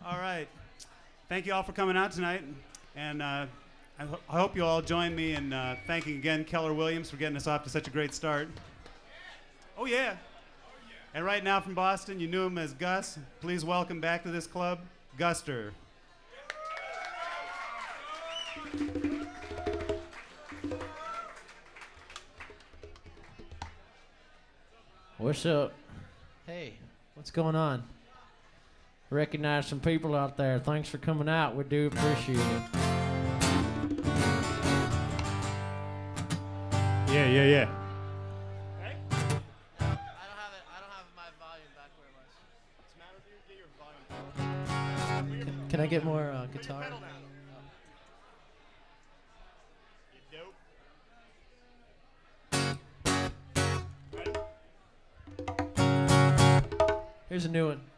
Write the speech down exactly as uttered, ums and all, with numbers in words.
All right. Thank you all for coming out tonight. And uh, I, ho- I hope you all join me in uh, thanking again Keller Williams for getting us off to such a great start. Oh, yeah. And right now from Boston, you knew him as Gus. Please welcome back to this club, Guster. What's up? Hey, what's going on? Recognize some people out there. Thanks for coming out. We do appreciate it. Yeah, yeah, yeah. I don't have it. I don't have my volume back where it was. What's the matter with you? Get your volume. Can, can I get more uh, guitar? You dope. Here's a new one.